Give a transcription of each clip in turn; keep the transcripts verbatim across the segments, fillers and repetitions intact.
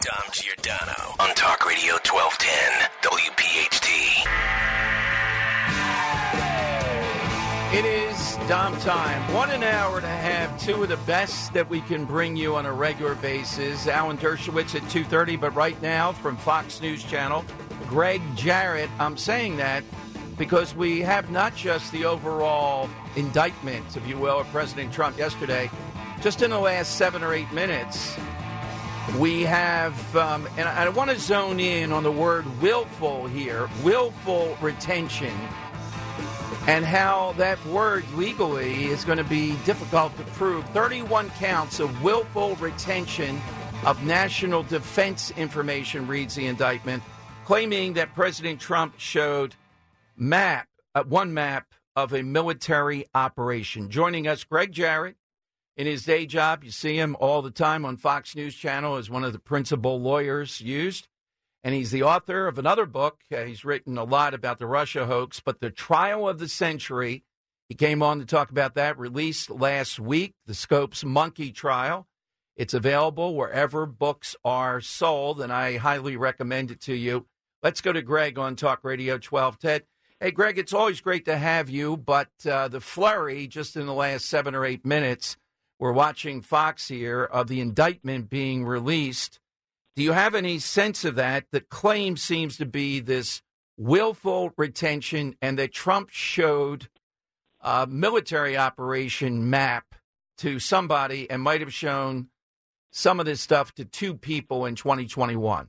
Dom Giordano on Talk Radio twelve ten W P H T. It is Dom time. One an hour to have two of the best that we can bring you on a regular basis. Alan Dershowitz at two thirty, but right now from Fox News Channel, Greg Jarrett. I'm saying that because we have not just the overall indictment, if you will, of President Trump yesterday. Just in the last seven or eight minutes, we have, um, and I want to zone in on the word willful here, willful retention, and how that word legally is going to be difficult to prove. thirty-one counts of willful retention of national defense information, reads the indictment, claiming that President Trump showed map, uh, one map of a military operation. Joining us, Greg Jarrett. In his day job, you see him all the time on Fox News Channel as one of the principal lawyers used. And he's the author of another book. Uh, he's written a lot about the Russia hoax, but The Trial of the Century. He came on to talk about that, released last week, the Scopes Monkey Trial. It's available wherever books are sold, and I highly recommend it to you. Let's go to Greg on Talk Radio twelve ten. Hey, Greg, it's always great to have you, but uh, the flurry just in the last seven or eight minutes, we're watching Fox here, of the indictment being released. Do you have any sense of that? The claim seems to be this willful retention and that Trump showed a military operation map to somebody and might have shown some of this stuff to two people in twenty twenty-one.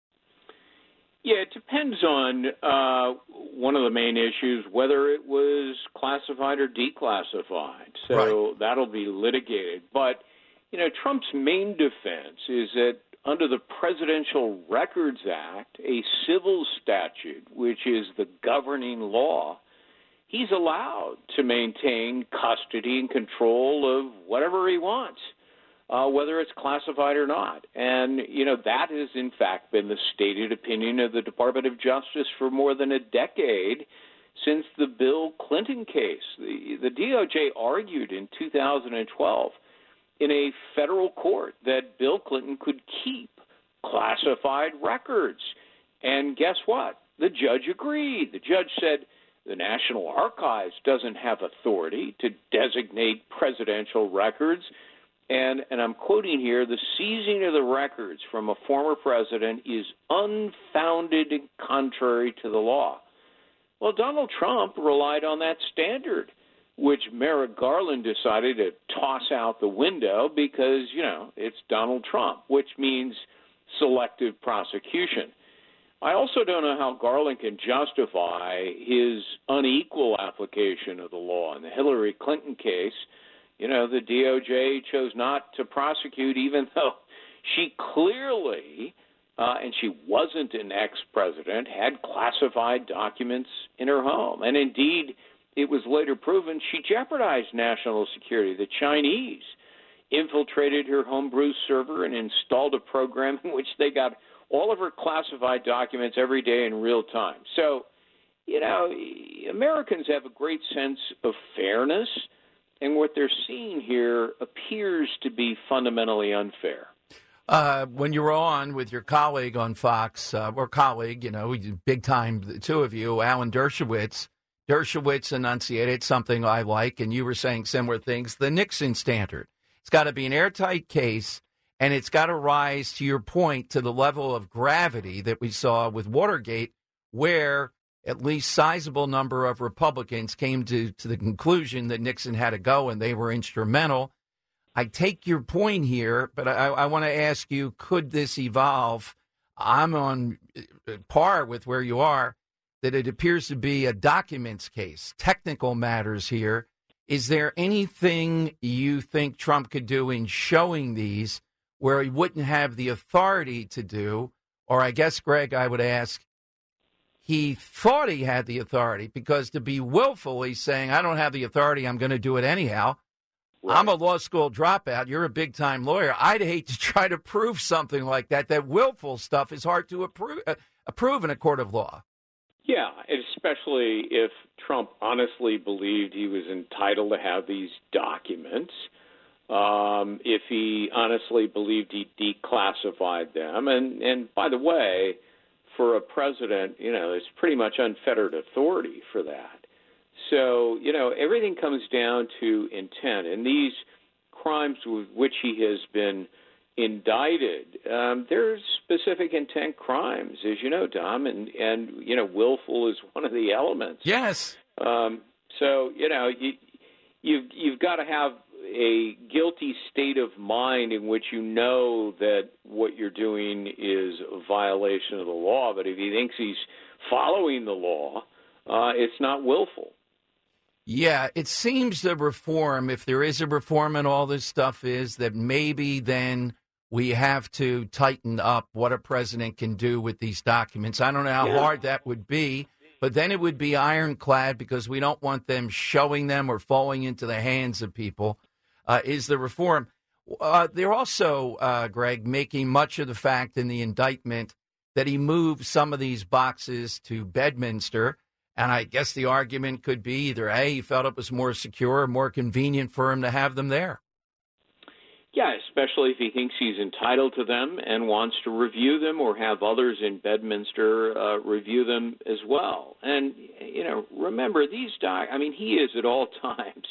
Yeah, it depends on uh, one of the main issues, whether it was classified or declassified. So right. That'll be litigated. But, you know, Trump's main defense is that under the Presidential Records Act, a civil statute, which is the governing law, he's allowed to maintain custody and control of whatever he wants. Uh, whether it's classified or not. And, you know, that has, in fact, been the stated opinion of the Department of Justice for more than a decade since the Bill Clinton case. The, the D O J argued in two thousand twelve in a federal court that Bill Clinton could keep classified records. And guess what? The judge agreed. The judge said the National Archives doesn't have authority to designate presidential records. And, and I'm quoting here, the seizing of the records from a former president is unfounded and contrary to the law. Well, Donald Trump relied on that standard, which Merrick Garland decided to toss out the window because, you know, it's Donald Trump, which means selective prosecution. I also don't know how Garland can justify his unequal application of the law. In the Hillary Clinton case, you know, the D O J chose not to prosecute even though she clearly, uh, and she wasn't an ex-president, had classified documents in her home. And indeed, it was later proven she jeopardized national security. The Chinese infiltrated her homebrew server and installed a program in which they got all of her classified documents every day in real time. So, you know, Americans have a great sense of fairness. And what they're seeing here appears to be fundamentally unfair. Uh, when you were on with your colleague on Fox, uh, or colleague, you know, big time, the two of you, Alan Dershowitz, Dershowitz enunciated something I like, and you were saying similar things, the Nixon standard. It's got to be an airtight case, and it's got to rise, to your point, to the level of gravity that we saw with Watergate, where at least sizable number of Republicans came to, to the conclusion that Nixon had to go and they were instrumental. I take your point here, but I, I want to ask you, could this evolve? I'm on par with where you are, that it appears to be a documents case, technical matters here. Is there anything you think Trump could do in showing these where he wouldn't have the authority to do? Or I guess, Greg, I would ask, he thought he had the authority, because to be willfully saying, I don't have the authority, I'm going to do it anyhow. Right. I'm a law school dropout. You're a big-time lawyer. I'd hate to try to prove something like that. That willful stuff is hard to approve, uh, approve in a court of law. Yeah, especially if Trump honestly believed he was entitled to have these documents. um, if he honestly believed he declassified them. And, and by the way, for a president, you know, there's pretty much unfettered authority for that. So, you know, everything comes down to intent. And these crimes with which he has been indicted, um, they're specific intent crimes, as you know, Dom, and, and, you know, willful is one of the elements. Yes. Um, so, you know, you, you've, you've got to have a guilty state of mind in which you know that what you're doing is a violation of the law. But if he thinks he's following the law, uh, it's not willful. Yeah, it seems the reform, if there is a reform and all this stuff is, that maybe then we have to tighten up what a president can do with these documents. I don't know how Yeah. hard that would be, but then it would be ironclad because we don't want them showing them or falling into the hands of people, uh, is the reform. Uh, they're also, uh, Greg, making much of the fact in the indictment that he moved some of these boxes to Bedminster. And I guess the argument could be either, A, he felt it was more secure or more convenient for him to have them there. Yeah, especially if he thinks he's entitled to them and wants to review them or have others in Bedminster uh, review them as well. And, you know, remember, these doc, I mean, he is at all times,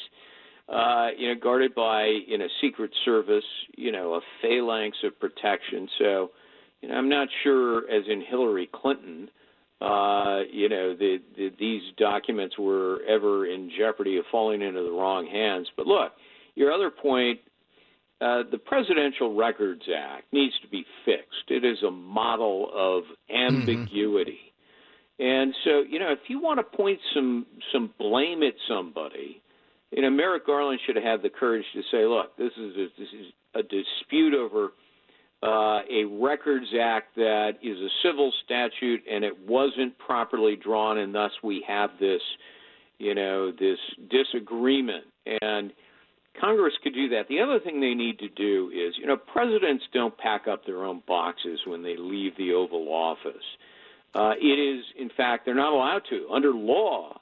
uh, you know, guarded by, you know, Secret Service, you know, a phalanx of protection. So, you know, I'm not sure, as in Hillary Clinton, uh, you know, the, the, these documents were ever in jeopardy of falling into the wrong hands. But look, your other point, Uh, the Presidential Records Act needs to be fixed. It is a model of ambiguity. Mm-hmm. And so, you know, if you want to point some some blame at somebody, you know, Merrick Garland should have had the courage to say, look, this is a, this is a dispute over uh, a Records Act that is a civil statute, and it wasn't properly drawn, and thus we have this, you know, this disagreement. And Congress could do that. The other thing they need to do is, you know, presidents don't pack up their own boxes when they leave the Oval Office. Uh, it is, in fact, they're not allowed to. Under law,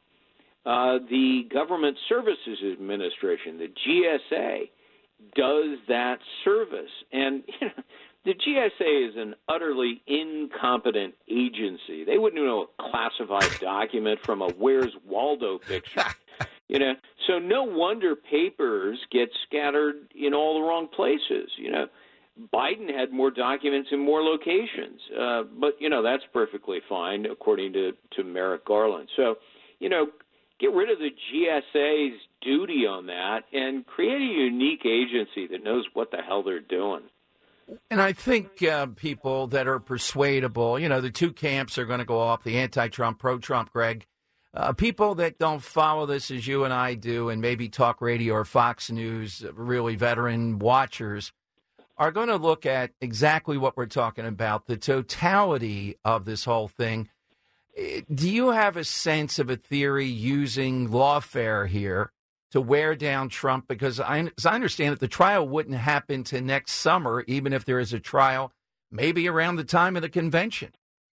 uh, the Government Services Administration, the G S A, does that service. And, you know, the G S A is an utterly incompetent agency. They wouldn't know a classified document from a Where's Waldo picture. You know, so no wonder papers get scattered in all the wrong places. You know, Biden had more documents in more locations, uh, but you know that's perfectly fine according to to Merrick Garland. So, you know, get rid of the G S A's duty on that and create a unique agency that knows what the hell they're doing. And I think uh, people that are persuadable, you know, the two camps are going to go off, the anti-Trump, pro-Trump, Greg. Uh, people that don't follow this as you and I do, and maybe Talk Radio or Fox News, really veteran watchers, are going to look at exactly what we're talking about, the totality of this whole thing. Do you have a sense of a theory using lawfare here to wear down Trump? Because I, as I understand it, the trial wouldn't happen to next summer, even if there is a trial, maybe around the time of the convention.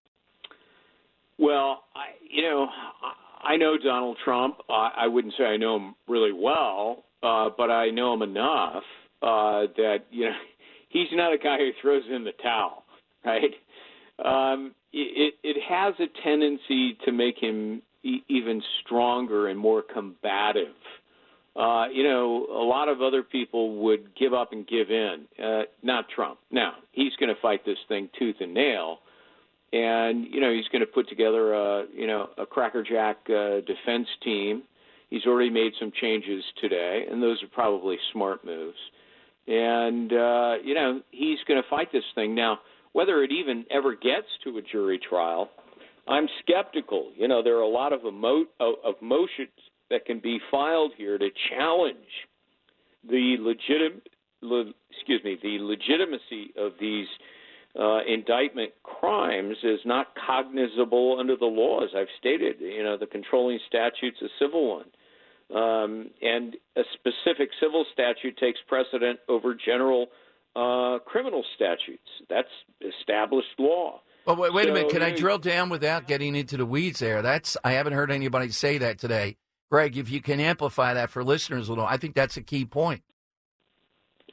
Well, I, you know, I know Donald Trump. Uh, I wouldn't say I know him really well, uh, but I know him enough uh, that, you know, he's not a guy who throws in the towel, right? Um, it, it has a tendency to make him e- even stronger and more combative. Uh, you know, a lot of other people would give up and give in, uh, not Trump. Now, he's going to fight this thing tooth and nail. And, you know, he's going to put together a, you know, a crackerjack uh, defense team. He's already made some changes today, and those are probably smart moves. And, uh, you know, he's going to fight this thing. Now, whether it even ever gets to a jury trial, I'm skeptical. You know, there are a lot of, emo- of motions that can be filed here to challenge the legit- le- excuse me, the legitimacy of these Uh, indictment crimes is not cognizable under the law, as I've stated. You know, the controlling statute's a civil one. Um, and a specific civil statute takes precedent over general uh, criminal statutes. That's established law. Well, wait, wait so, a minute. Can you I know, drill down without getting into the weeds there? That's I haven't heard anybody say that today. Greg, if you can amplify that for listeners a little, I think that's a key point.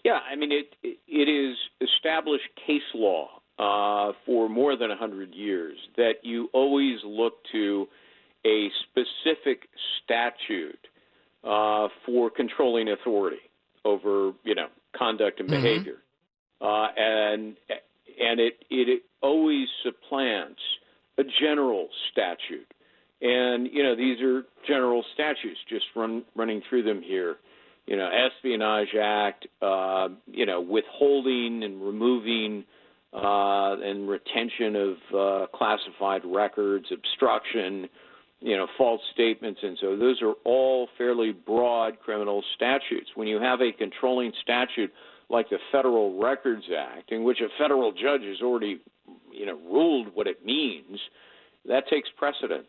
Yeah, I mean, it it is established case law uh, for more than one hundred years that you always look to a specific statute uh, for controlling authority over, you know, conduct and Mm-hmm. behavior. Uh, and and it, it it always supplants a general statute. And, you know, these are general statutes, just run, running through them here. You know, Espionage Act, uh, you know, withholding and removing uh, and retention of uh, classified records, obstruction, you know, false statements. And so those are all fairly broad criminal statutes. When you have a controlling statute like the Federal Records Act, in which a federal judge has already, you know, ruled what it means, that takes precedence.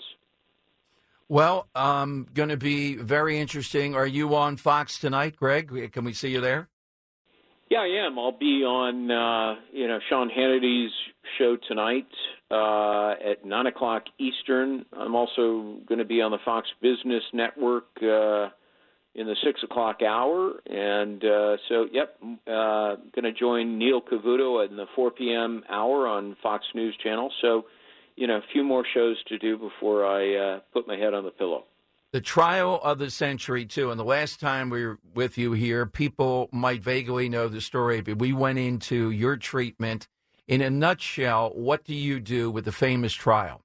Well, um, going to be very interesting. Are you on Fox tonight, Greg? Can we see you there? Yeah, I am. I'll be on, uh, you know, Sean Hannity's show tonight uh, at nine o'clock Eastern. I'm also going to be on the Fox Business Network uh, in the six o'clock hour. And uh, so, yep, uh, going to join Neil Cavuto in the four p.m. hour on Fox News Channel. So, you know, a few more shows to do before I uh, put my head on the pillow. The trial of the century, too. And the last time we were with you here, people might vaguely know the story, but we went into your treatment. In a nutshell, what do you do with the famous trial?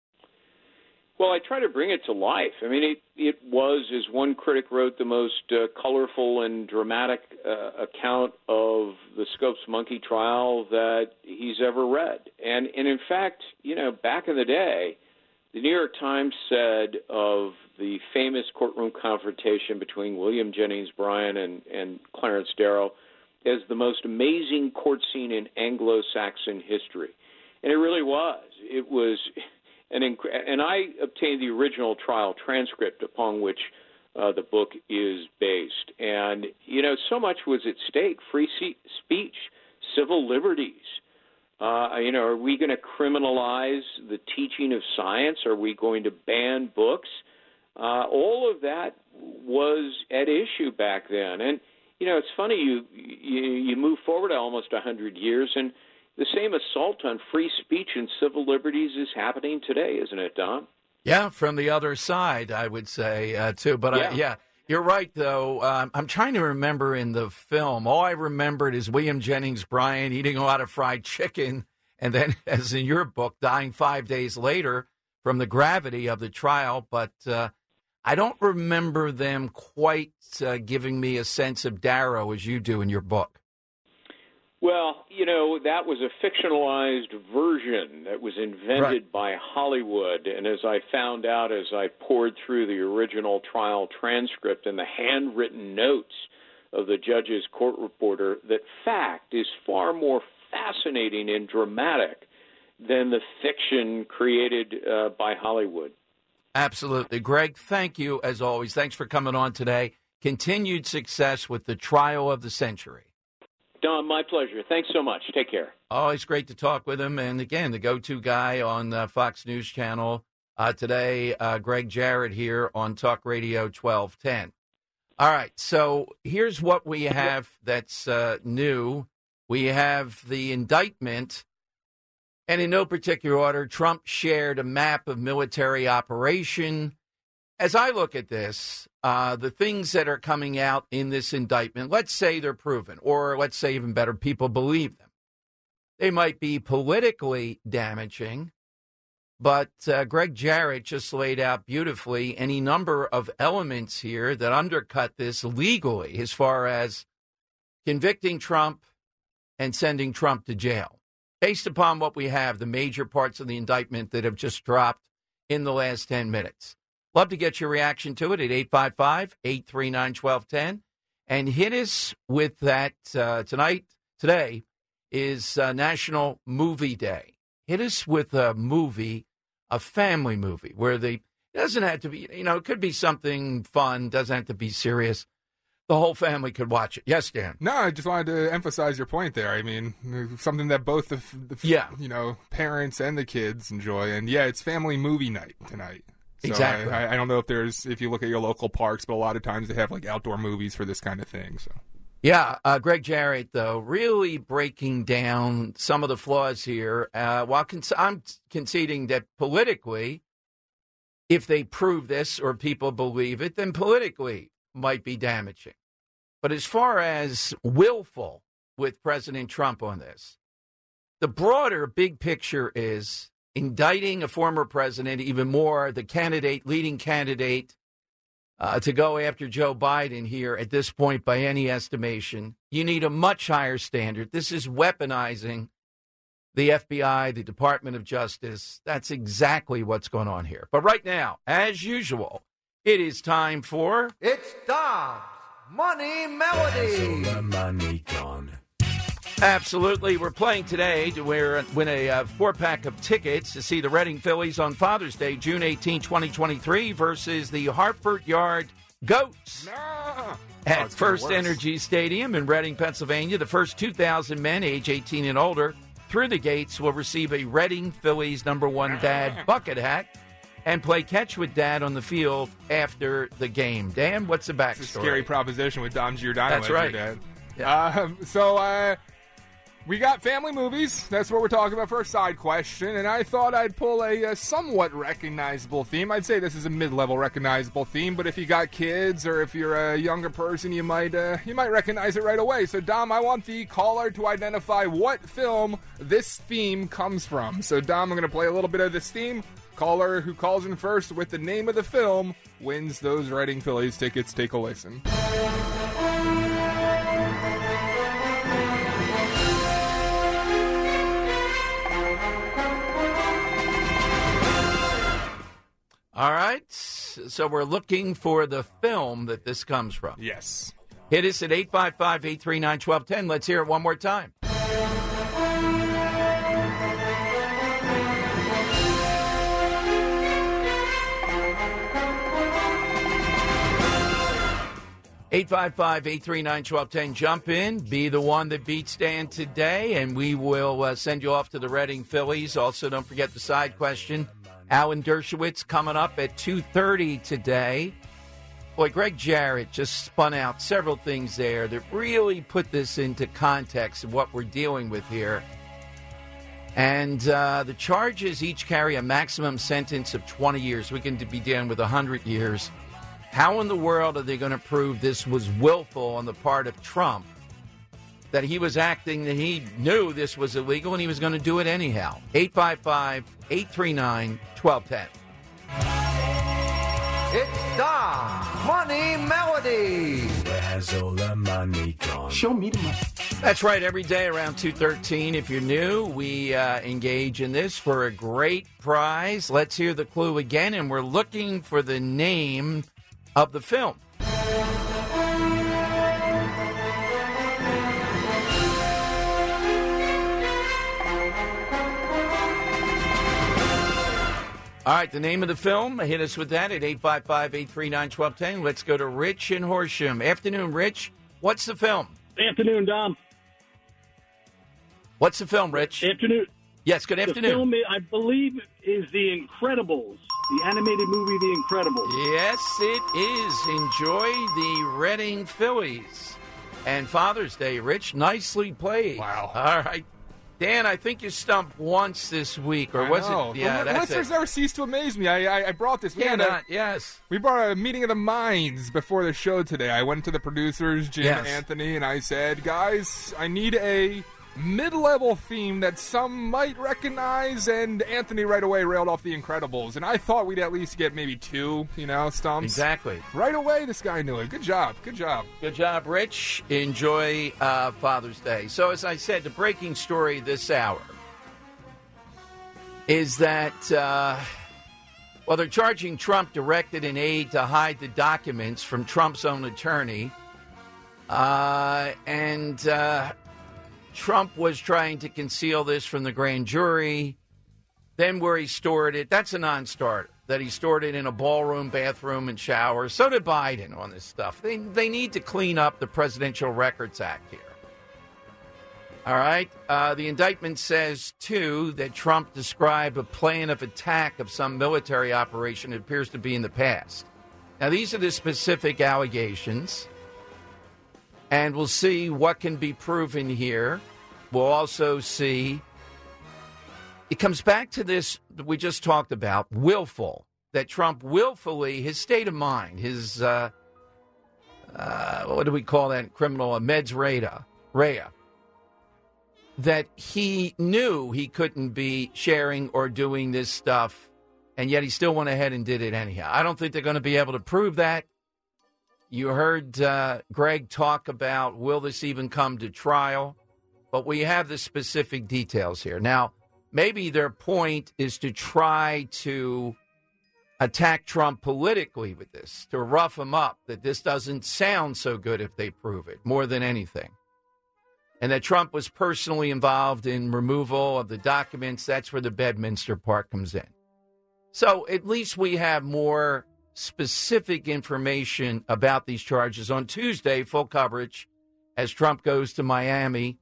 Well, I try to bring it to life. I mean, it, it was, as one critic wrote, the most uh, colorful and dramatic uh, account of the Scopes Monkey trial that he's ever read. And, and in fact, you know, back in the day, the New York Times said of the famous courtroom confrontation between William Jennings Bryan and, and Clarence Darrow as the most amazing court scene in Anglo-Saxon history. And it really was. It was... And, inc- and I obtained the original trial transcript upon which uh, the book is based. And, you know, so much was at stake: free se- speech, civil liberties. Uh, you know, are we going to criminalize the teaching of science? Are we going to ban books? Uh, all of that was at issue back then. And, you know, it's funny, you, you, you move forward almost one hundred years, and the same assault on free speech and civil liberties is happening today, isn't it, Don? Yeah, from the other side, I would say, uh, too. But, yeah. I, yeah, you're right, though. Um, I'm trying to remember in the film. All I remembered is William Jennings Bryan eating a lot of fried chicken, and then, as in your book, dying five days later from the gravity of the trial. But uh, I don't remember them quite uh, giving me a sense of Darrow as you do in your book. Well, you know, that was a fictionalized version that was invented right. by Hollywood. And as I found out as I poured through the original trial transcript and the handwritten notes of the judge's court reporter, that fact is far more fascinating and dramatic than the fiction created uh, by Hollywood. Absolutely. Greg, thank you, as always. Thanks for coming on today. Continued success with the trial of the century. Don, my pleasure. Thanks so much. Take care. Always great to talk with him. And again, the go-to guy on uh, Fox News Channel uh, today, uh, Greg Jarrett here on Talk Radio twelve ten. All right, so here's what we have that's uh, new. We have the indictment, and in no particular order, Trump shared a map of military operation. As I look at this, uh, the things that are coming out in this indictment, let's say they're proven, or let's say even better, people believe them. They might be politically damaging, but uh, Greg Jarrett just laid out beautifully any number of elements here that undercut this legally as far as convicting Trump and sending Trump to jail. Based upon what we have, the major parts of the indictment that have just dropped in the last ten minutes. Love to get your reaction to it at eight five five, eight three nine, one two one zero. And hit us with that uh, tonight. Today is uh, National Movie Day. Hit us with a movie, a family movie, where the, it doesn't have to be, you know, it could be something fun, doesn't have to be serious. The whole family could watch it. Yes, Dan? No, I just wanted to emphasize your point there. I mean, something that both the, the yeah. you know, parents and the kids enjoy. And, yeah, it's family movie night tonight. So exactly. I, I don't know if there's, if you look at your local parks, but a lot of times they have like outdoor movies for this kind of thing. So Yeah, uh, Greg Jarrett, though, really breaking down some of the flaws here. Uh, while con- I'm conceding that politically, if they prove this or people believe it, then politically might be damaging. But as far as willful with President Trump on this, the broader big picture is indicting a former president, even more the candidate, leading candidate, uh, to go after Joe Biden here at this point by any estimation. You need a much higher standard. This is weaponizing the F B I, the Department of Justice. That's exactly what's going on here. But right now, as usual, it is time for... It's Dom's Money Melody. The money gone. Absolutely. We're playing today to win a uh, four-pack of tickets to see the Reading Phillies on Father's Day, June eighteenth, twenty twenty-three, versus the Hartford Yard Goats No. at Oh, First Energy Stadium in Reading, Pennsylvania. The first two thousand men, age eighteen and older, through the gates will receive a Reading Phillies number one dad bucket hat and play catch with Dad on the field after the game. Dan, what's the backstory? It's a scary proposition with Dom Giordano That's as your right. dad. Yeah. Um, so uh, we got family movies. That's what we're talking about for a side question. And I thought I'd pull a, a somewhat recognizable theme. I'd say this is a mid-level recognizable theme, but if you got kids or if you're a younger person, you might uh, you might recognize it right away. So, Dom, I want the caller to identify what film this theme comes from. So, Dom, I'm going to play a little bit of this theme. Caller who calls in first with the name of the film wins those Reading Phillies tickets. Take a listen. All right. So we're looking for the film that this comes from. Yes. Hit us at eight five five, eight three nine, one two one zero. Let's hear it one more time. eight five five, eight three nine, one two one zero. Jump in. Be the one that beats Dan today, and we will uh, send you off to the Reading Phillies. Also, don't forget the side question. Alan Dershowitz coming up at two thirty today. Boy, Greg Jarrett just spun out several things there that really put this into context of what we're dealing with here. And uh, the charges each carry a maximum sentence of twenty years. We can be dealing with one hundred years. How in the world are they going to prove this was willful on the part of Trump, that he was acting, that he knew this was illegal and he was going to do it anyhow? eight five five, eight three nine, one two one zero. It's Dom's Money Melody. Where's all the money gone? Show me the money. That's right. Every day around two thirteen, if you're new, we uh, engage in this for a great prize. Let's hear the clue again, and we're looking for the name of the film. All right, the name of the film, hit us with that at eight five five, eight three nine, one two one zero. Let's go to Rich in Horsham. Afternoon, Rich. What's the film? Afternoon, Dom. What's the film, Rich? Afternoon. Yes, good The afternoon. film, I believe, is The Incredibles, the animated movie The Incredibles. Yes, it is. Enjoy the Reading Phillies. And Father's Day, Rich. Nicely played. Wow. All right. Dan, I think you stumped once this week, or I was know. it? Yeah, the that's listeners it. never cease to amaze me. I I, I brought this. We Yeah, had a- not, yes. We brought a meeting of the minds before the show today. I went to the producers, Jim, Yes. Anthony, and I said, guys, I need a mid-level theme that some might recognize, and Anthony right away railed off The Incredibles, and I thought we'd at least get maybe two, you know, stumps. Exactly. Right away, this guy knew it. Good job. Good job. Good job, Rich. Enjoy uh, Father's Day. So, as I said, the breaking story this hour is that, uh, well, they're charging Trump directed an aide to hide the documents from Trump's own attorney. Uh, and uh, Trump was trying to conceal this from the grand jury. Then where he stored it, that's a non-starter. That he stored it in a ballroom, bathroom, and shower. So did Biden on this stuff. They, they need to clean up the Presidential Records Act here. All right. Uh, the indictment says, too, that Trump described a plan of attack of some military operation it appears to be in the past. Now, these are the specific allegations. And we'll see what can be proven here. We'll also see, it comes back to this that we just talked about, willful, that Trump willfully, his state of mind, his, uh, uh, what do we call that criminal, a meds rea, rea, that he knew he couldn't be sharing or doing this stuff, and yet he still went ahead and did it anyhow. I don't think they're going to be able to prove that. You heard uh, Greg talk about, will this even come to trial? But we have the specific details here. Now, maybe their point is to try to attack Trump politically with this, to rough him up, that this doesn't sound so good if they prove it, more than anything. And that Trump was personally involved in removal of the documents. That's where the Bedminster part comes in. So at least we have more specific information about these charges. On Tuesday, full coverage as Trump goes to Miami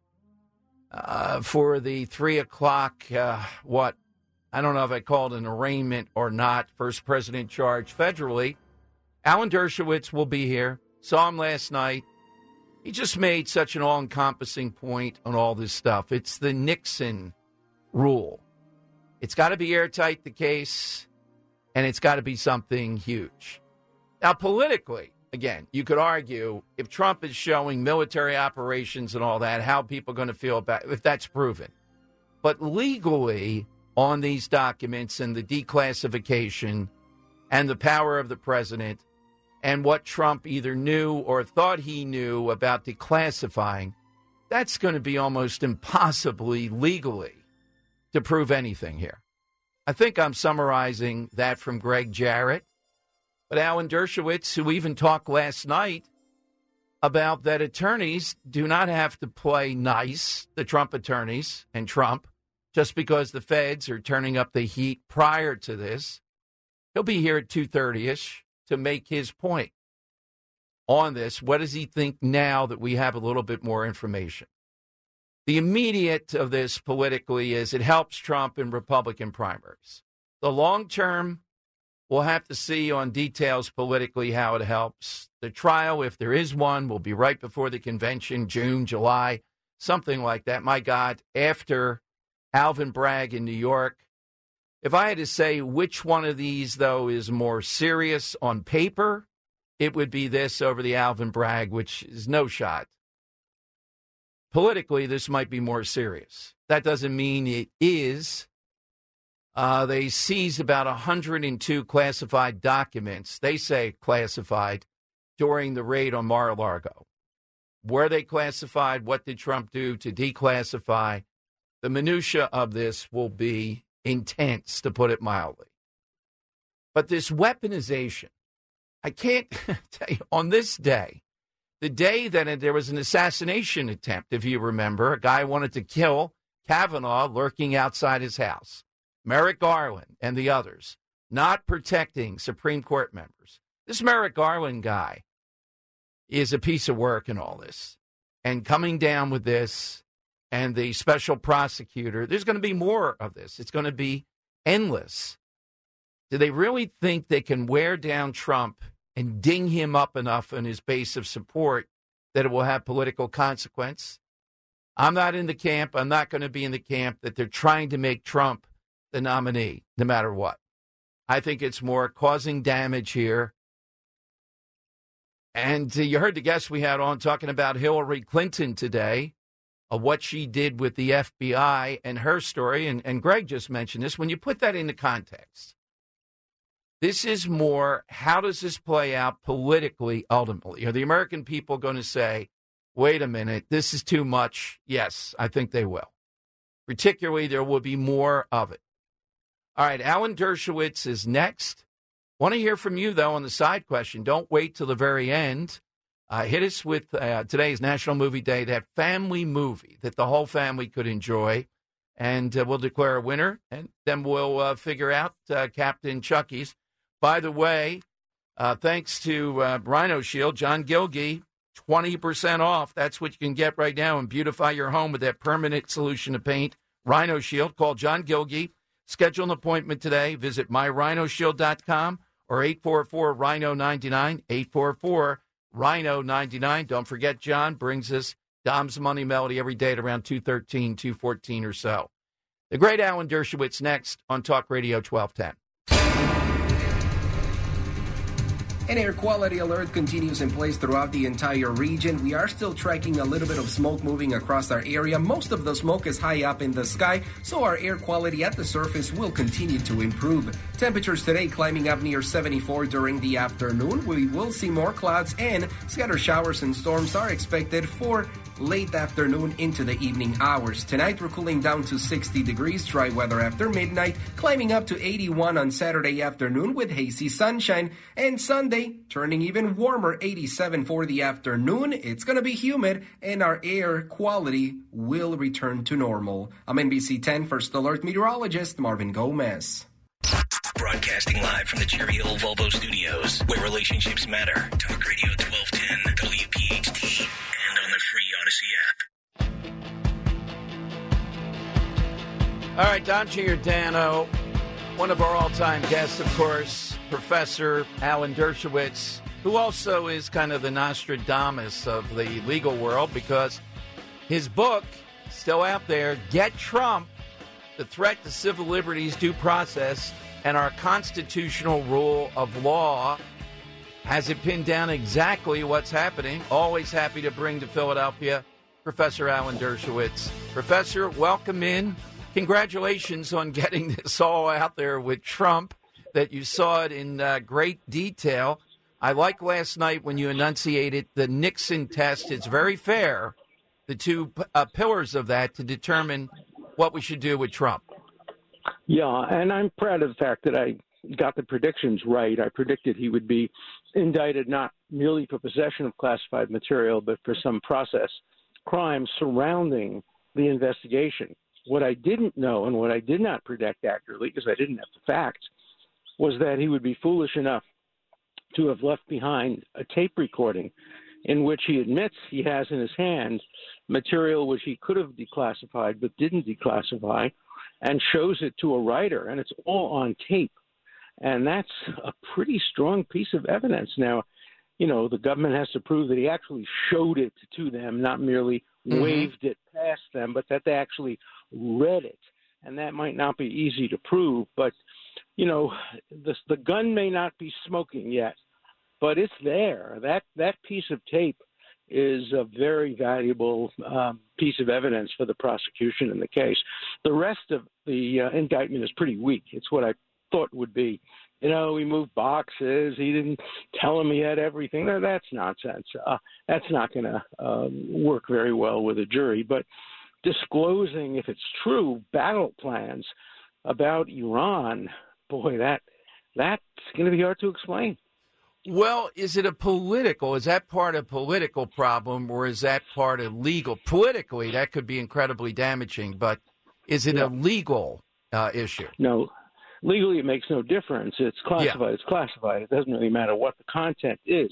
uh, for the three o'clock, uh, what, I don't know if I call it an arraignment or not, first president charged federally. Alan Dershowitz will be here. Saw him last night. He just made such an all-encompassing point on all this stuff. It's the Nixon rule. It's got to be airtight, the case, and it's got to be something huge. Now, politically, again, you could argue if Trump is showing military operations and all that, how people are going to feel about if that's proven. But legally, on these documents and the declassification and the power of the president and what Trump either knew or thought he knew about declassifying, that's going to be almost impossibly legally to prove anything here. I think I'm summarizing that from Greg Jarrett. But Alan Dershowitz, who even talked last night about that attorneys do not have to play nice, the Trump attorneys and Trump, just because the feds are turning up the heat prior to this. He'll be here at two thirty-ish to make his point on this. What does he think now that we have a little bit more information? The immediate of this politically is it helps Trump in Republican primaries. The long term, we'll have to see on details politically how it helps. The trial, if there is one, will be right before the convention, June, July, something like that. My God, after Alvin Bragg in New York. If I had to say which one of these, though, is more serious on paper, it would be this over the Alvin Bragg, which is no shot. Politically, this might be more serious. That doesn't mean it is. Uh, they seized about one hundred two classified documents, they say classified, during the raid on Mar-a-Lago. Were they classified? What did Trump do to declassify? The minutia of this will be intense, to put it mildly. But this weaponization, I can't tell you, on this day, the day that there was an assassination attempt, if you remember, a guy wanted to kill Kavanaugh lurking outside his house. Merrick Garland and the others, not protecting Supreme Court members. This Merrick Garland guy is a piece of work in all this. And coming down with this and the special prosecutor, there's going to be more of this. It's going to be endless. Do they really think they can wear down Trump and ding him up enough on his base of support that it will have political consequence? I'm not in the camp. I'm not going to be in the camp that they're trying to make Trump the nominee, no matter what. I think it's more causing damage here. And uh, you heard the guest we had on talking about Hillary Clinton today, of what she did with the F B I and her story. And, and Greg just mentioned this. When you put that into context, this is more, how does this play out politically ultimately? Are the American people going to say, wait a minute, this is too much? Yes, I think they will. Particularly, there will be more of it. All right, Alan Dershowitz is next. Want to hear from you, though, on the side question. Don't wait till the very end. Uh, hit us with uh, today's National Movie Day, that family movie that the whole family could enjoy. And uh, we'll declare a winner, and then we'll uh, figure out uh, Captain Chucky's. By the way, uh, thanks to uh, Rhino Shield, John Gilgee, twenty percent off. That's what you can get right now and beautify your home with that permanent solution of paint. Rhino Shield. Call John Gilgee. Schedule an appointment today. Visit my rhino shield dot com or eight four four, rhino nine nine, eight four four, Rhino ninety-nine. Don't forget, John brings us Dom's Money Melody every day at around two thirteen, two fourteen or so. The great Alan Dershowitz next on Talk Radio twelve ten. An air quality alert continues in place throughout the entire region. We are still tracking a little bit of smoke moving across our area. Most of the smoke is high up in the sky, so our air quality at the surface will continue to improve. Temperatures today climbing up near seventy-four during the afternoon. We will see more clouds and scattered showers and storms are expected for late afternoon into the evening hours. Tonight, we're cooling down to sixty degrees, dry weather after midnight, climbing up to eighty-one on Saturday afternoon with hazy sunshine, and Sunday turning even warmer, eighty-seven for the afternoon. It's going to be humid, and our air quality will return to normal. I'm N B C ten First Alert meteorologist Marvin Gomez. Broadcasting live from the Cherry Hill Volvo Studios, where relationships matter. Talk Radio twelve ten, W P H T, and on the free Odyssey app. All right, Don Giordano, one of our all-time guests, of course, Professor Alan Dershowitz, who also is kind of the Nostradamus of the legal world because his book, still out there, Get Trump, The Threat to Civil Liberties, Due Process, and Our Constitutional Rule of Law, has it pinned down exactly what's happening. Always happy to bring to Philadelphia Professor Alan Dershowitz. Professor, welcome in. Congratulations on getting this all out there with Trump, that you saw it in uh, great detail. I like last night when you enunciated the Nixon test. It's very fair, the two uh, pillars of that to determine what we should do with Trump. Yeah, and I'm proud of the fact that I got the predictions right. I predicted he would be indicted not merely for possession of classified material, but for some process crime surrounding the investigation. What I didn't know and what I did not predict accurately, because I didn't have the facts, was that he would be foolish enough to have left behind a tape recording in which he admits he has in his hand material which he could have declassified but didn't declassify, and shows it to a writer, and it's all on tape. And that's a pretty strong piece of evidence. Now, you know, the government has to prove that he actually showed it to them, not merely mm-hmm. waved it past them, but that they actually read it. And that might not be easy to prove, but, you know, the, the gun may not be smoking yet, but it's there. That, that piece of tape is a very valuable um, piece of evidence for the prosecution in the case. The rest of the uh, indictment is pretty weak. It's what I thought would be. You know, he moved boxes. He didn't tell him he had everything. No, that's nonsense. Uh, that's not going to uh, work very well with a jury. But disclosing, if it's true, battle plans about Iran, boy, that that's going to be hard to explain. Well, is it a political, is that part of political problem, or is that part of legal? Politically, that could be incredibly damaging, but is it yeah. a legal uh, issue? No. Legally, it makes no difference. It's classified. Yeah. It's classified. It doesn't really matter what the content is.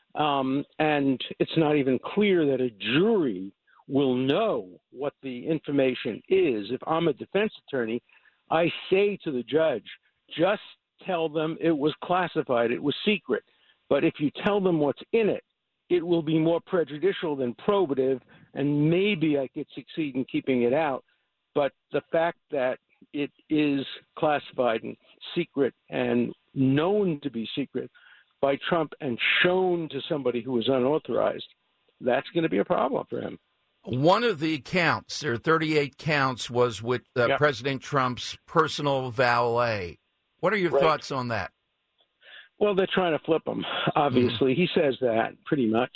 Um, and it's not even clear that a jury will know what the information is. If I'm a defense attorney, I say to the judge, just tell them it was classified, it was secret. But if you tell them what's in it, it will be more prejudicial than probative, and maybe I could succeed in keeping it out. But the fact that it is classified and secret and known to be secret by Trump and shown to somebody who is unauthorized, that's going to be a problem for him. One of the counts, there are thirty-eight counts, was with uh, yep. President Trump's personal valet. What are your right. thoughts on that? Well, they're trying to flip him, obviously. Mm-hmm. He says that pretty much.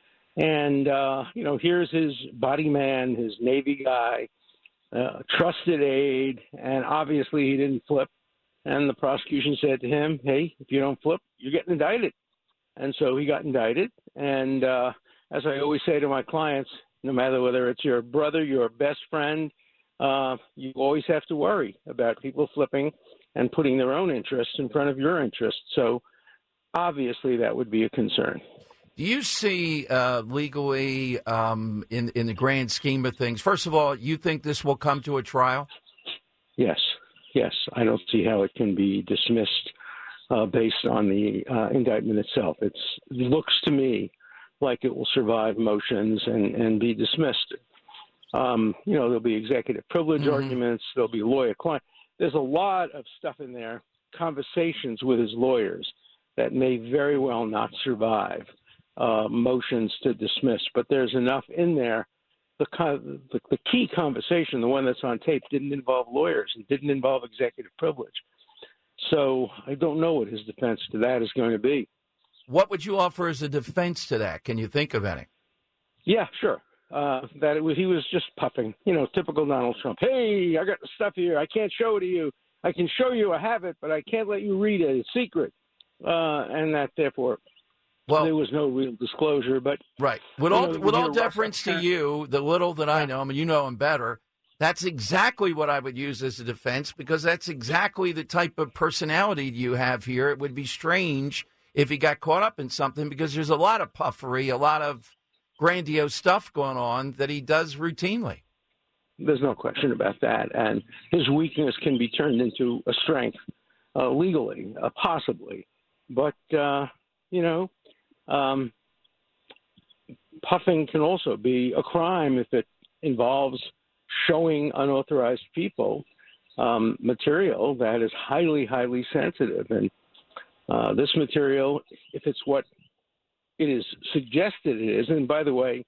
And, uh, you know, here's his body man, his Navy guy, uh, trusted aide, and obviously he didn't flip. And the prosecution said to him, hey, if you don't flip, you're getting indicted. And so he got indicted. And uh, as I always say to my clients, no matter whether it's your brother, your best friend, uh, you always have to worry about people flipping and putting their own interests in front of your interests. So obviously that would be a concern. Do you see uh, legally um, in, in the grand scheme of things, first of all, you think this will come to a trial? Yes. Yes. I don't see how it can be dismissed uh, based on the uh, indictment itself. It's, it looks to me like it will survive motions and, and be dismissed. Um, you know, there'll be executive privilege mm-hmm. arguments. There'll be lawyer-client. There's a lot of stuff in there, conversations with his lawyers that may very well not survive uh, motions to dismiss. But there's enough in there. The, the, the key conversation, the one that's on tape, didn't involve lawyers. It didn't involve executive privilege. So I don't know what his defense to that is going to be. What would you offer as a defense to that? Can you think of any? Yeah, sure. Uh, that it was, he was just puffing, you know, typical Donald Trump. Hey, I got the stuff here. I can't show it to you. I can show you I have it, but I can't let you read it. It's secret. Uh, and that, therefore, well, there was no real disclosure. But right. With all, know, with all deference to you, the little that I know, I mean, you know him better, that's exactly what I would use as a defense, because that's exactly the type of personality you have here. It would be strange if he got caught up in something, because there's a lot of puffery, a lot of grandiose stuff going on that he does routinely. There's no question about that. And his weakness can be turned into a strength uh, legally, uh, possibly. But, uh, you know, um, puffing can also be a crime if it involves showing unauthorized people um, material that is highly, highly sensitive. And uh, this material, if it's what it is suggested it is, and by the way,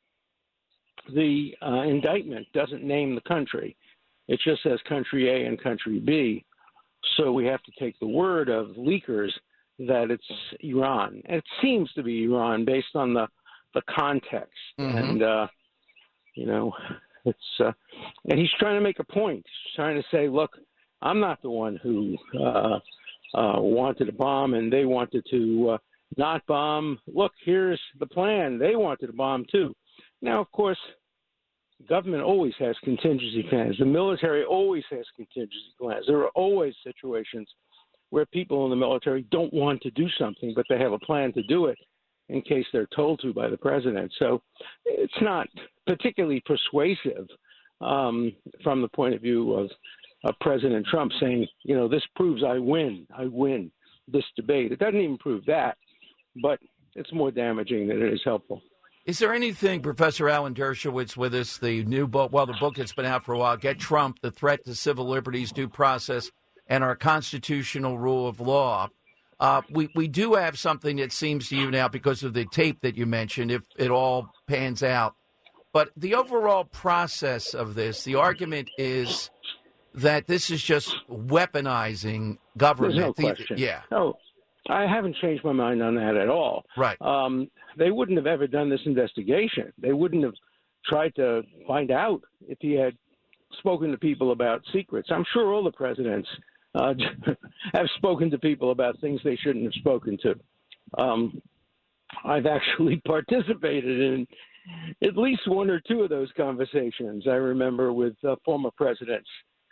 the uh, indictment doesn't name the country. It just says country A and country B. So we have to take the word of leakers that it's Iran. And it seems to be Iran based on the, the context. Mm-hmm. And, uh, you know, it's uh, and he's trying to make a point. He's trying to say, look, I'm not the one who uh, uh, wanted to bomb and they wanted to uh, not bomb. Look, here's the plan. They wanted to bomb too. Now, of course, government always has contingency plans. The military always has contingency plans. There are always situations where people in the military don't want to do something, but they have a plan to do it in case they're told to by the president. So it's not particularly persuasive um, from the point of view of, of President Trump saying, you know, this proves I win. I win this debate. It doesn't even prove that, but it's more damaging than it is helpful. Is there anything, Professor Alan Dershowitz, with us, the new book, well, the book that's been out for a while, Get Trump, The Threat to Civil Liberties, Due Process, and Our Constitutional Rule of Law. Uh, we, we do have something that seems to you now, because of the tape that you mentioned, if it all pans out. But the overall process of this, the argument is that this is just weaponizing government. There's no question. Yeah. No, I haven't changed my mind on that at all. Right. Um, they wouldn't have ever done this investigation. They wouldn't have tried to find out if he had spoken to people about secrets. I'm sure all the presidents uh, have spoken to people about things they shouldn't have spoken to. Um, I've actually participated in at least one or two of those conversations. I remember with uh, former presidents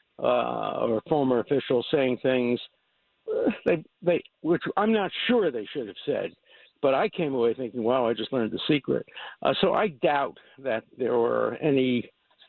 uh, or former officials saying things uh, they, they, which I'm not sure they should have said. But I came away thinking, wow, I just learned the secret. Uh, so I doubt that there were any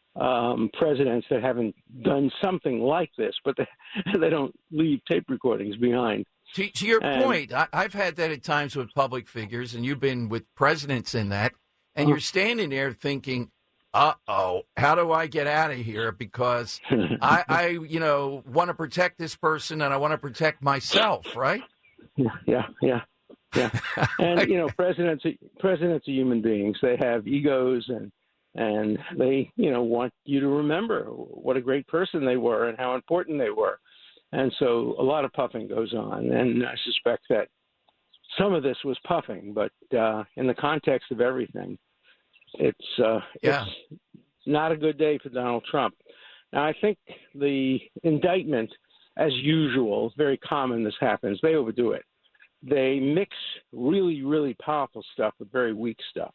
um, presidents that haven't done something like this, but they, they don't leave tape recordings behind. To, to your and, point, I, I've had that at times with public figures, and you've been with presidents in that, and uh, you're standing there thinking, uh-oh, how do I get out of here? Because I, I, you know, want to protect this person, and I want to protect myself, right? Yeah, yeah, yeah. Yeah, and you know, presidents presidents are human beings. They have egos, and and they you know want you to remember what a great person they were and how important they were. And so a lot of puffing goes on, and I suspect that some of this was puffing, but uh, in the context of everything, it's uh, yeah. it's not a good day for Donald Trump. Now, I think the indictment, as usual, is very common. This happens. They overdo it. They mix really, really powerful stuff with very weak stuff.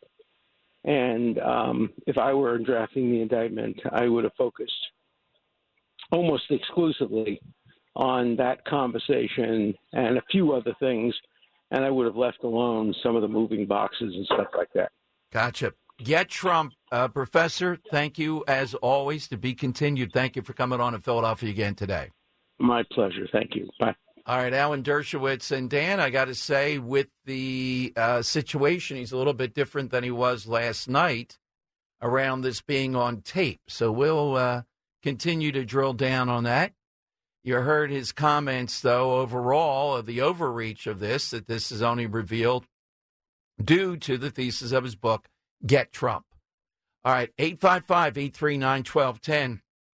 And um, if I were drafting the indictment, I would have focused almost exclusively on that conversation and a few other things, and I would have left alone some of the moving boxes and stuff like that. Gotcha. Get Trump. Uh, Professor, thank you, as always, to be continued. Thank you for coming on to Philadelphia again today. My pleasure. Thank you. Bye. All right, Alan Dershowitz. And Dan, I got to say, with the uh, situation, he's a little bit different than he was last night around this being on tape. So we'll uh, continue to drill down on that. You heard his comments, though, overall of the overreach of this, that this is only revealed due to the thesis of his book, Get Trump. All right, eight five five, eight three nine, one two one zero.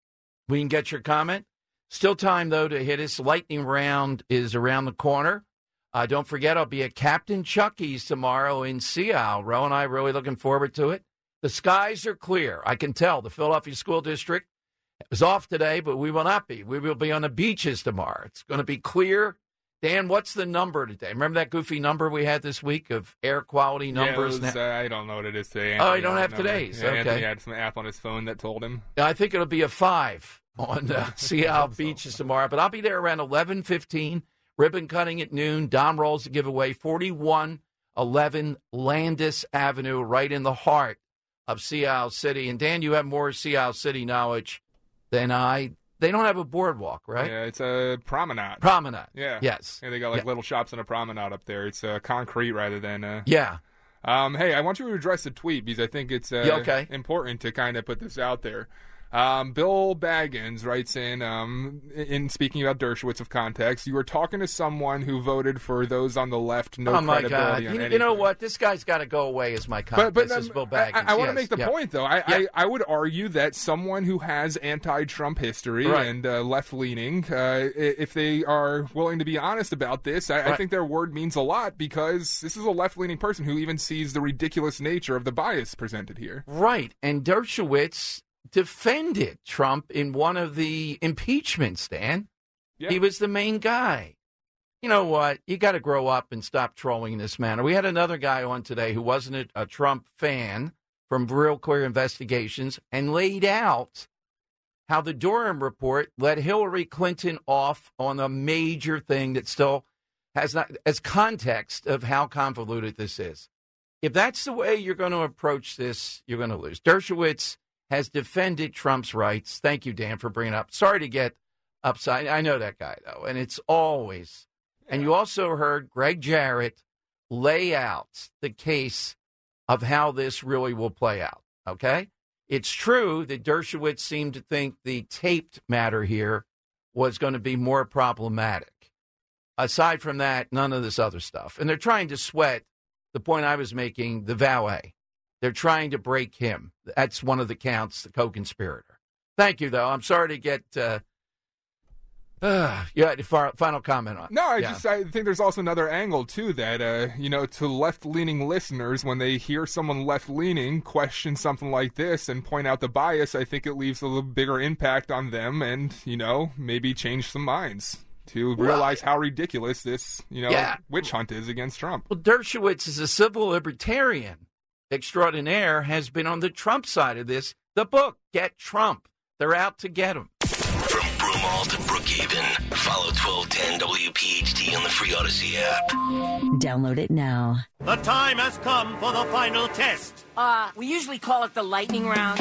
We can get your comment. Still time, though, to hit us. Lightning round is around the corner. Uh, don't forget, I'll be at Captain Chucky's tomorrow in Seattle. Ro and I are really looking forward to it. The skies are clear. I can tell. The Philadelphia School District is off today, but we will not be. We will be on the beaches tomorrow. It's going to be clear. Dan, what's the number today? Remember that goofy number we had this week of air quality numbers? Yeah, it was, uh, I don't know what it is today. Anthony, oh, you don't have number. today's? Yeah, okay. Anthony had some app on his phone that told him. I think it'll be a five on uh, Seattle beaches so. tomorrow, but I'll be there around eleven fifteen. Ribbon cutting at noon. Dom rolls to give away forty-one eleven Landis Avenue, right in the heart of Seattle City. And Dan, you have more Seattle City knowledge than I. They don't have a boardwalk, right? Yeah, it's a promenade. Promenade. Yeah. Yes. Yeah, they got like yeah. little shops on a promenade up there. It's uh, concrete rather than. Uh... Yeah. Um, hey, I want you to address the tweet because I think it's uh, yeah, okay. important to kind of put this out there. Um, Bill Baggins writes in, um, in speaking about Dershowitz of context, you were talking to someone who voted for those on the left, no oh my credibility God. on you, anything. you know what? This guy's got to go away as my comment. But, but this um, is Bill Baggins. I, I want to yes. make the yeah. point, though. I, yeah. I, I would argue that someone who has anti-Trump history right. and uh, left-leaning, uh, if they are willing to be honest about this, I, right. I think their word means a lot because this is a left-leaning person who even sees the ridiculous nature of the bias presented here. Right. And Dershowitz defended Trump in one of the impeachments, Dan. Yeah. He was the main guy. You know what? You got to grow up and stop trolling in this manner. We had another guy on today who wasn't a, a Trump fan from Real Clear Investigations and laid out how the Durham report let Hillary Clinton off on a major thing that still has not, as context of how convoluted this is. If that's the way you're going to approach this, you're going to lose. Dershowitz has defended Trump's rights. Thank you, Dan, for bringing it up. Sorry to get upside. I know that guy, though, and it's always. And you also heard Greg Jarrett lay out the case of how this really will play out, okay? It's true that Dershowitz seemed to think the taped matter here was going to be more problematic. Aside from that, none of this other stuff. And they're trying to sweat the point I was making, the valet. They're trying to break him. That's one of the counts, the co-conspirator. Thank you, though. I'm sorry to get... Uh, uh, yeah, final comment on it. No, I yeah. just I think there's also another angle, too, that, uh, you know, to left-leaning listeners, when they hear someone left-leaning question something like this and point out the bias, I think it leaves a little bigger impact on them and, you know, maybe change some minds to realize well, how ridiculous this, you know, yeah. witch hunt is against Trump. Well, Dershowitz is a civil libertarian extraordinaire, has been on the Trump side of this. The book, Get Trump. They're out to get him. From Broomall to Brookhaven, follow twelve ten W P H T on the free Odyssey app. Download it now. The time has come for the final test. Uh, we usually call it the lightning round.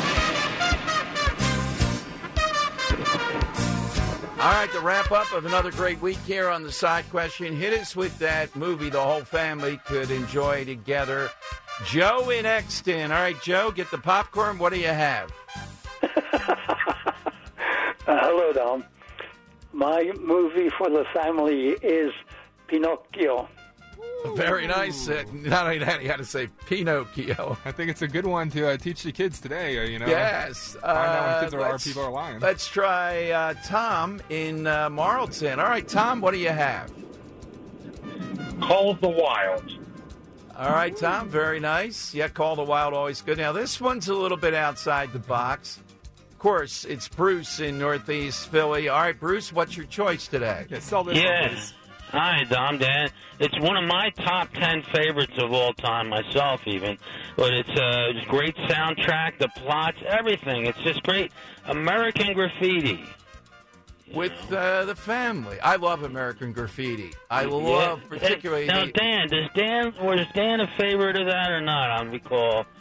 All right, the wrap up of another great week here on The Side Question. Hit us with that movie the whole family could enjoy together. Joe in Exton. All right, Joe, get the popcorn. What do you have? uh, hello, Dom. My movie for the family is Pinocchio. Very nice. Uh, not only that, you had to say Pinocchio. I think it's a good one to uh, teach the kids today, uh, you know. Yes. Find out when kids uh, are, our people are lying. Let's try uh, Tom in uh, Marlton. All right, Tom, what do you have? Call of the Wild. All right, Tom, very nice. Yeah, Call of the Wild, always good. Now, this one's a little bit outside the box. Of course, it's Bruce in Northeast Philly. All right, Bruce, what's your choice today? Yeah, sell this yes. one, please. Hi, Dom, Dan. It's one of my top ten favorites of all time, myself even. But it's a uh, great soundtrack, the plots, everything. It's just great. American Graffiti. With uh, the family. I love American Graffiti. I love yeah. particularly... Now, the... Dan, does Dan, was Dan a favorite of that or not? I recall.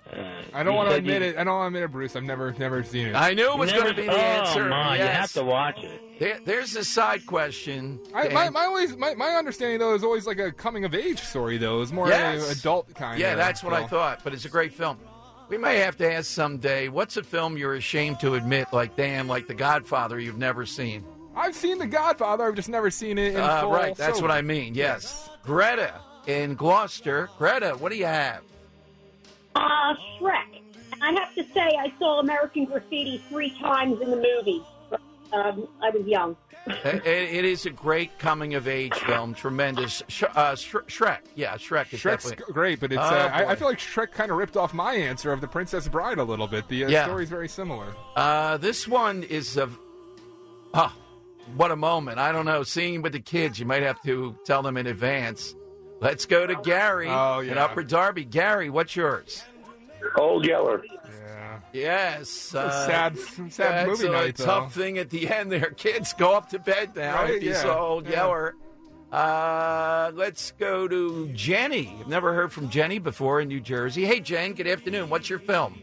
Uh, I don't you want to said admit you- it. I don't want to admit it, Bruce. I've never, never seen it. I knew it was Never- going to be the oh, answer. my, you Yes. have to watch it. There, there's a side question. I, Dan. my, my, always, my, my understanding, though, is always like a coming-of-age story, though. It's more Yes. of an adult kind Yeah, of. that's what I film. thought, but it's a great film. We may have to ask someday, what's a film you're ashamed to admit, like, damn, like The Godfather, you've never seen? I've seen The Godfather. I've just never seen it in Uh, full. right, that's sober. what I mean, yes. Greta in Gloucester. Greta, what do you have? Uh, Shrek. I have to say, I saw American Graffiti three times in the movie. Um, I was young. it, it is a great coming-of-age film, tremendous. Sh- uh, Sh- Shrek, yeah, Shrek is Shrek's definitely... great, but it's. Oh, uh, I, boy. I feel like Shrek kind of ripped off my answer of The Princess Bride a little bit. The uh, Yeah. story's very similar. Uh, this one is of, oh, what a moment. I don't know. Seeing with the kids, you might have to tell them in advance. Let's go to Gary Oh, in yeah. Upper Darby. Gary, what's yours? Old Yeller. Yeah. Yes. Uh, sad, sad that's movie a night, tough though. thing at the end there. Kids, go up to bed now Right, if you yeah, saw Old yeah. Yeller. Uh, let's go to Jenny. I've never heard from Jenny before in New Jersey. Hey, Jen, good afternoon. What's your film?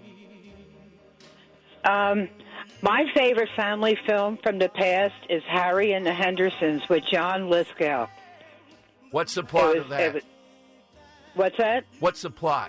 Um, my favorite family film from the past is Harry and the Hendersons with John Lithgow. What's the plot It was- of that? it was- What's that? What's the plot?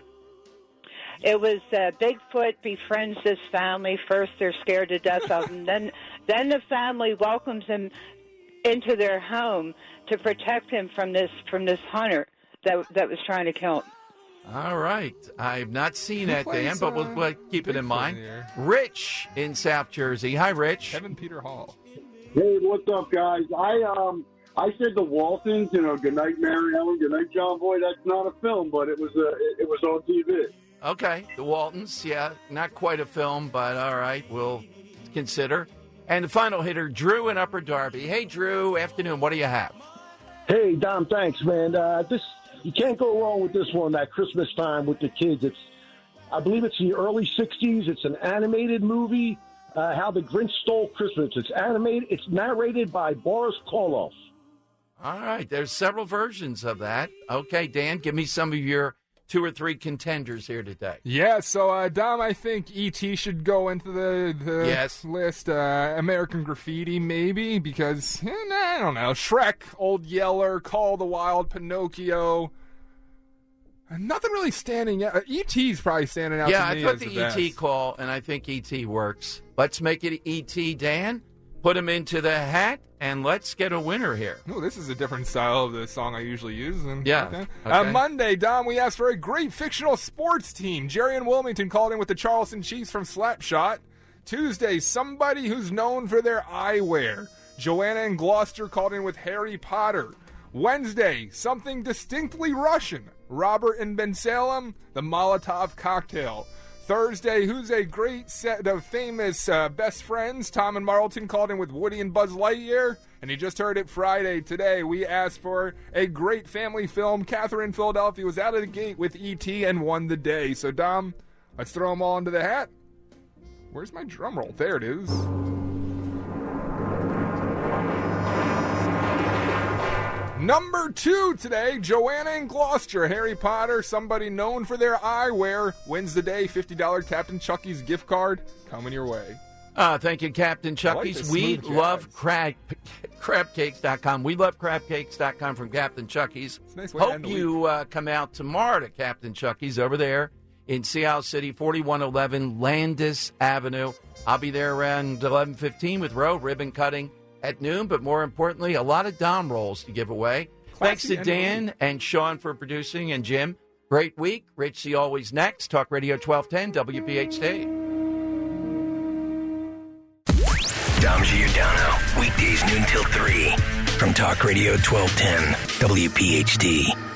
It was uh, Bigfoot befriends this family. First, they're scared to death of him. Then, then the family welcomes him into their home to protect him from this from this hunter that that was trying to kill him. All right. I've not seen Who that, plays, Dan, but we'll, uh, we'll keep it in Bigfoot mind. here? Rich in South Jersey. Hi, Rich. Kevin Peter Hall. Hey, what's up, guys? I um I said the Waltons, you know, Good Night Mary Ellen, Good Night John Boy. That's not a film, but it was a it, it was on T V. Okay, the Waltons. Yeah, not quite a film, but all right, we'll consider. And the final hitter, Drew in Upper Darby. Hey, Drew. Afternoon. What do you have? Hey, Dom, thanks, man. Uh, this you can't go wrong with this one. That Christmas time with the kids. It's, I believe it's the early sixties. It's an animated movie. Uh, How the Grinch Stole Christmas. It's animated. It's narrated by Boris Karloff. All right, there's several versions of that. Okay, Dan, give me some of your two or three contenders here today. Yeah, so uh, Dom, I think E T should go into the, the Yes. list. Uh, American Graffiti, maybe, because, eh, nah, I don't know. Shrek, Old Yeller, Call the Wild, Pinocchio. Uh, Nothing really standing out. Uh, E T's probably standing out Yeah, to I me thought as the the best. E T call, and I think E T works. Let's make it E T, Dan. Put him into the hat, and let's get a winner here. Oh, this is a different style of the song I usually use. And, Yeah, okay. okay. Uh, Monday, Dom, we asked for a great fictional sports team. Jerry and Wilmington called in with the Charleston Chiefs from Slapshot. Tuesday, somebody who's known for their eyewear. Joanna and Gloucester called in with Harry Potter. Wednesday, something distinctly Russian. Robert and Ben Salem, the Molotov cocktail. Thursday, who's a great set of famous uh, best friends? Tom and Marlton called in with Woody and Buzz Lightyear. And you just heard it Friday. Today, we asked for a great family film. Catherine Philadelphia was out of the gate with E T and won the day. So, Dom, let's throw them all into the hat. Where's my drum roll? There it is. Number two today, Joanna and Gloucester. Harry Potter, somebody known for their eyewear, wins the day. fifty dollars Captain Chucky's gift card coming your way. Uh, thank you, Captain I like Chucky's. the we smooth love jazz. crab, crab cakes dot com. We love crab cakes dot com from Captain Chucky's. a nice way to Hope end the you uh, come out tomorrow to Captain Chucky's over there in Sea City, forty-one eleven Landis Avenue. I'll be there around eleven fifteen with Roe, ribbon cutting at noon, but more importantly, a lot of Dom rolls to give away. Thanks to Classy Dan and Sean for producing, and Jim. Great week. Rich C. always next. Talk Radio twelve ten, W P H T. Dom Giordano, weekdays noon till three from Talk Radio twelve ten, W P H T.